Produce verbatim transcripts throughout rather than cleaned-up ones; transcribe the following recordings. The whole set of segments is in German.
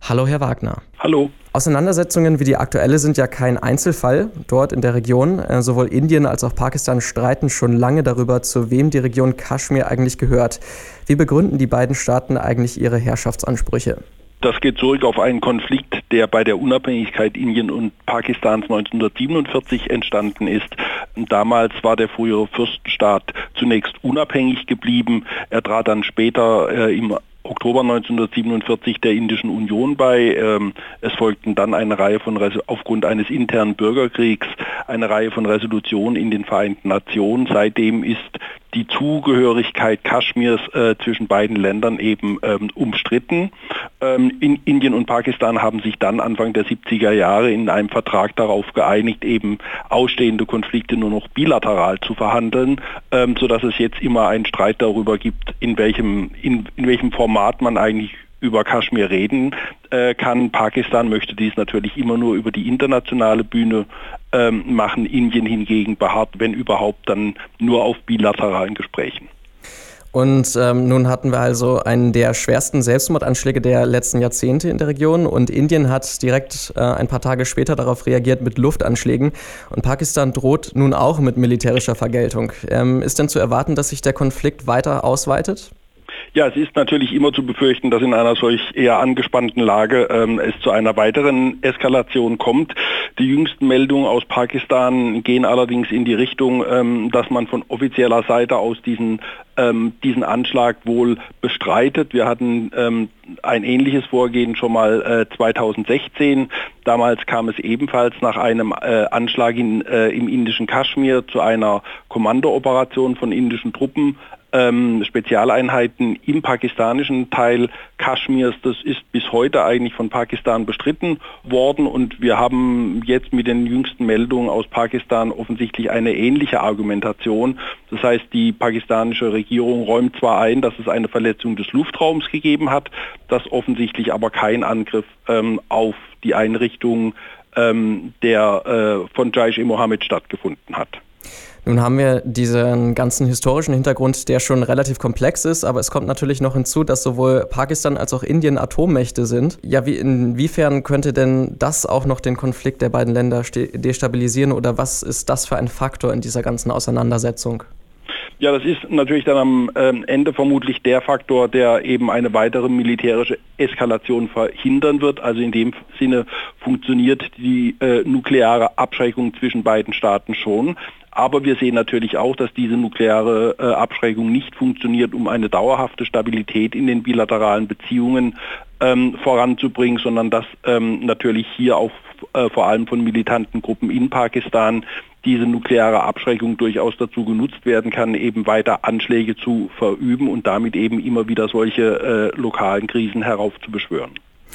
Hallo Herr Wagner. Hallo. Auseinandersetzungen wie die aktuelle sind ja kein Einzelfall dort in der Region. Sowohl Indien als auch Pakistan streiten schon lange darüber, zu wem die Region Kaschmir eigentlich gehört. Wie begründen die beiden Staaten eigentlich ihre Herrschaftsansprüche? Das geht zurück auf einen Konflikt, der bei der Unabhängigkeit Indien und Pakistans neunzehnhundertsiebenundvierzig entstanden ist. Damals war der frühere Fürstenstaat zunächst unabhängig geblieben. Er trat dann später äh, im Oktober neunzehnhundertsiebenundvierzig der Indischen Union bei. Es folgten dann eine Reihe von, aufgrund eines internen Bürgerkriegs, eine Reihe von Resolutionen in den Vereinten Nationen. Seitdem ist die Zugehörigkeit Kaschmirs äh, zwischen beiden Ländern eben ähm, umstritten. Ähm, in Indien und Pakistan haben sich dann Anfang der siebziger Jahre in einem Vertrag darauf geeinigt, eben ausstehende Konflikte nur noch bilateral zu verhandeln, ähm, sodass es jetzt immer einen Streit darüber gibt, in welchem, in, in welchem Format man eigentlich über Kaschmir reden äh, kann. Pakistan möchte dies natürlich immer nur über die internationale Bühne ähm, machen. Indien hingegen beharrt, wenn überhaupt, dann nur auf bilateralen Gesprächen. Und ähm, nun hatten wir also einen der schwersten Selbstmordanschläge der letzten Jahrzehnte in der Region und Indien hat direkt äh, ein paar Tage später darauf reagiert mit Luftanschlägen und Pakistan droht nun auch mit militärischer Vergeltung. Ähm, ist denn zu erwarten, dass sich der Konflikt weiter ausweitet? Ja, es ist natürlich immer zu befürchten, dass in einer solch eher angespannten Lage ähm, es zu einer weiteren Eskalation kommt. Die jüngsten Meldungen aus Pakistan gehen allerdings in die Richtung, ähm, dass man von offizieller Seite aus diesen, ähm, diesen Anschlag wohl bestreitet. Wir hatten ähm, ein ähnliches Vorgehen schon mal äh, zweitausendsechzehn. Damals kam es ebenfalls nach einem äh, Anschlag in, äh, im indischen Kaschmir zu einer Kommandooperation von indischen Truppen. Ähm, Spezialeinheiten im pakistanischen Teil Kaschmirs. Das ist bis heute eigentlich von Pakistan bestritten worden und wir haben jetzt mit den jüngsten Meldungen aus Pakistan offensichtlich eine ähnliche Argumentation. Das heißt, die pakistanische Regierung räumt zwar ein, dass es eine Verletzung des Luftraums gegeben hat, dass offensichtlich aber kein Angriff ähm, auf die Einrichtung ähm, der äh, von Jaish-e-Mohammed stattgefunden hat. Nun haben wir diesen ganzen historischen Hintergrund, der schon relativ komplex ist, aber es kommt natürlich noch hinzu, dass sowohl Pakistan als auch Indien Atommächte sind. Ja, wie, inwiefern könnte denn das auch noch den Konflikt der beiden Länder destabilisieren oder was ist das für ein Faktor in dieser ganzen Auseinandersetzung? Ja, das ist natürlich dann am ähm, Ende vermutlich der Faktor, der eben eine weitere militärische Eskalation verhindern wird. Also in dem Sinne funktioniert die äh, nukleare Abschreckung zwischen beiden Staaten schon. Aber wir sehen natürlich auch, dass diese nukleare äh, Abschreckung nicht funktioniert, um eine dauerhafte Stabilität in den bilateralen Beziehungen ähm, voranzubringen, sondern dass ähm, natürlich hier auch äh, vor allem von militanten Gruppen in Pakistan diese nukleare Abschreckung durchaus dazu genutzt werden kann, eben weiter Anschläge zu verüben und damit eben immer wieder solche äh, lokalen Krisen heraufzubeschwören.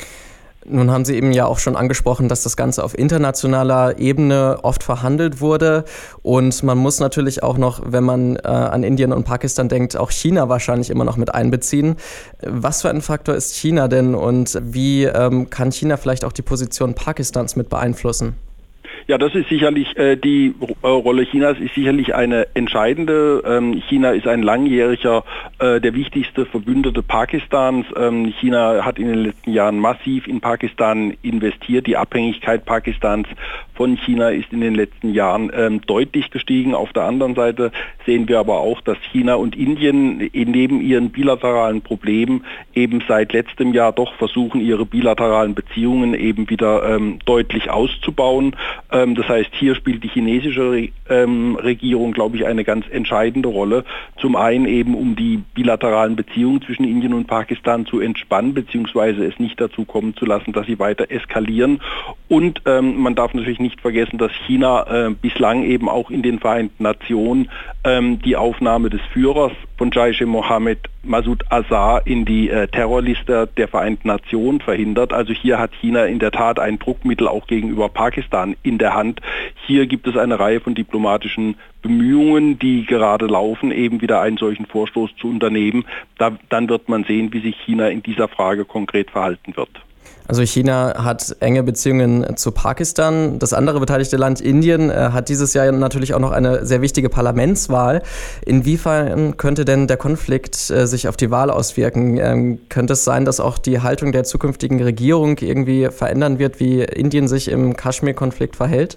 Nun haben Sie eben ja auch schon angesprochen, dass das Ganze auf internationaler Ebene oft verhandelt wurde und man muss natürlich auch noch, wenn man äh, an Indien und Pakistan denkt, auch China wahrscheinlich immer noch mit einbeziehen. Was für ein Faktor ist China denn und wie ähm, kann China vielleicht auch die Position Pakistans mit beeinflussen? Ja, das ist sicherlich, äh, die äh, Rolle Chinas ist sicherlich eine entscheidende. Ähm, China ist ein langjähriger, äh, der wichtigste Verbündete Pakistans. Ähm, China hat in den letzten Jahren massiv in Pakistan investiert. Die Abhängigkeit Pakistans von China ist in den letzten Jahren ähm, deutlich gestiegen. Auf der anderen Seite sehen wir aber auch, dass China und Indien neben ihren bilateralen Problemen eben seit letztem Jahr doch versuchen, ihre bilateralen Beziehungen eben wieder ähm, deutlich auszubauen. Ähm, das heißt, hier spielt die chinesische Re ähm, Regierung, glaube ich, eine ganz entscheidende Rolle. Zum einen eben, um die bilateralen Beziehungen zwischen Indien und Pakistan zu entspannen, beziehungsweise es nicht dazu kommen zu lassen, dass sie weiter eskalieren. Und ähm, man darf natürlich nicht vergessen, dass China äh, bislang eben auch in den Vereinten Nationen ähm, die Aufnahme des Führers von Jaish-e-Mohammed, Masoud Azhar, in die äh, Terrorliste der Vereinten Nationen verhindert. Also hier hat China in der Tat ein Druckmittel auch gegenüber Pakistan in der Hand. Hier gibt es eine Reihe von diplomatischen Bemühungen, die gerade laufen, eben wieder einen solchen Vorstoß zu unternehmen. Da, dann wird man sehen, wie sich China in dieser Frage konkret verhalten wird. Also China hat enge Beziehungen zu Pakistan. Das andere beteiligte Land Indien äh, hat dieses Jahr natürlich auch noch eine sehr wichtige Parlamentswahl. Inwiefern könnte denn der Konflikt äh, sich auf die Wahl auswirken? Ähm, könnte es sein, dass auch die Haltung der zukünftigen Regierung irgendwie verändern wird, wie Indien sich im Kaschmir-Konflikt verhält?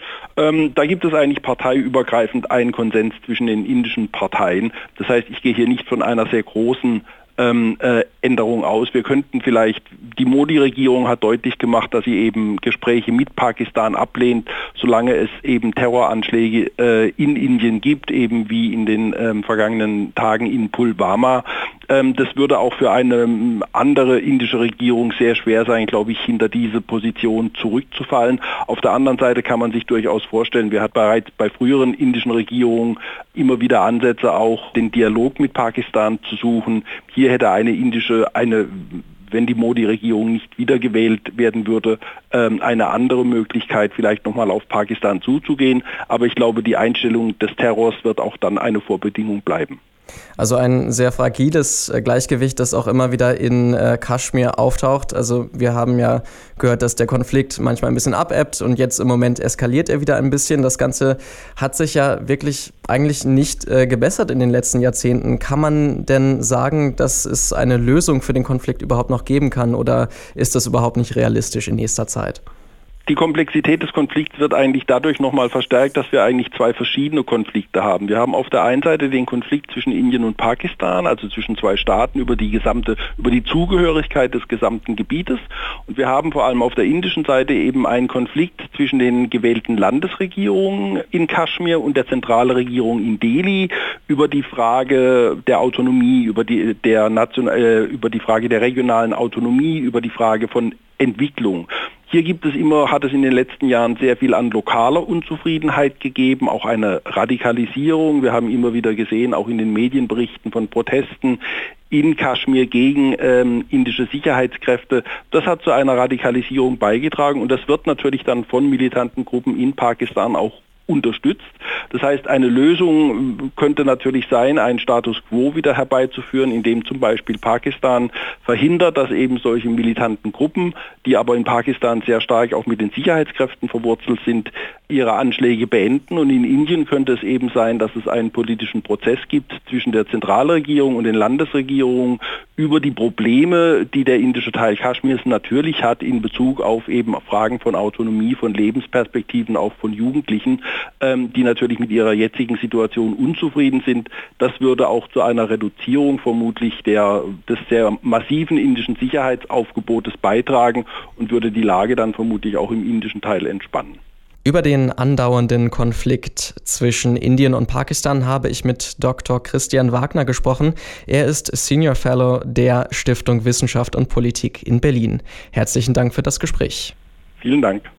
Ähm, da gibt es eigentlich parteiübergreifend einen Konsens zwischen den indischen Parteien. Das heißt, ich gehe hier nicht von einer sehr großen Ähm, äh, Änderung aus. Wir könnten vielleicht, die Modi-Regierung hat deutlich gemacht, dass sie eben Gespräche mit Pakistan ablehnt, solange es eben Terroranschläge äh, in Indien gibt, eben wie in den ähm, vergangenen Tagen in Pulwama. Ähm, das würde auch für eine ähm, andere indische Regierung sehr schwer sein, glaube ich, hinter diese Position zurückzufallen. Auf der anderen Seite kann man sich durchaus vorstellen, wir hatten bereits bei früheren indischen Regierungen immer wieder Ansätze, auch den Dialog mit Pakistan zu suchen. Hier hätte eine indische, eine, wenn die Modi-Regierung nicht wiedergewählt werden würde, eine andere Möglichkeit, vielleicht nochmal auf Pakistan zuzugehen. Aber ich glaube, die Einstellung des Terrors wird auch dann eine Vorbedingung bleiben. Also ein sehr fragiles Gleichgewicht, das auch immer wieder in äh, Kaschmir auftaucht. Also wir haben ja gehört, dass der Konflikt manchmal ein bisschen abebbt und jetzt im Moment eskaliert er wieder ein bisschen. Das Ganze hat sich ja wirklich eigentlich nicht äh, gebessert in den letzten Jahrzehnten. Kann man denn sagen, dass es eine Lösung für den Konflikt überhaupt noch geben kann oder ist das überhaupt nicht realistisch in nächster Zeit? Die Komplexität des Konflikts wird eigentlich dadurch nochmal verstärkt, dass wir eigentlich zwei verschiedene Konflikte haben. Wir haben auf der einen Seite den Konflikt zwischen Indien und Pakistan, also zwischen zwei Staaten über die gesamte, über die Zugehörigkeit des gesamten Gebietes. Und wir haben vor allem auf der indischen Seite eben einen Konflikt zwischen den gewählten Landesregierungen in Kaschmir und der zentralen Regierung in Delhi über die Frage der Autonomie, über die, der Nation, äh, über die Frage der regionalen Autonomie, über die Frage von Entwicklung. Hier gibt es immer, hat es in den letzten Jahren sehr viel an lokaler Unzufriedenheit gegeben, auch eine Radikalisierung. Wir haben immer wieder gesehen, auch in den Medienberichten von Protesten in Kaschmir gegen ähm, indische Sicherheitskräfte. Das hat zu einer Radikalisierung beigetragen und das wird natürlich dann von militanten Gruppen in Pakistan auch unterstützt. Das heißt, eine Lösung könnte natürlich sein, einen Status quo wieder herbeizuführen, indem zum Beispiel Pakistan verhindert, dass eben solche militanten Gruppen, die aber in Pakistan sehr stark auch mit den Sicherheitskräften verwurzelt sind, ihre Anschläge beenden. Und in Indien könnte es eben sein, dass es einen politischen Prozess gibt zwischen der Zentralregierung und den Landesregierungen über die Probleme, die der indische Teil Kaschmirs natürlich hat in Bezug auf eben Fragen von Autonomie, von Lebensperspektiven, auch von Jugendlichen, ähm, die natürlich mit ihrer jetzigen Situation unzufrieden sind. Das würde auch zu einer Reduzierung vermutlich der, des sehr massiven indischen Sicherheitsaufgebotes beitragen und würde die Lage dann vermutlich auch im indischen Teil entspannen. Über den andauernden Konflikt zwischen Indien und Pakistan habe ich mit Doktor Christian Wagner gesprochen. Er ist Senior Fellow der Stiftung Wissenschaft und Politik in Berlin. Herzlichen Dank für das Gespräch. Vielen Dank.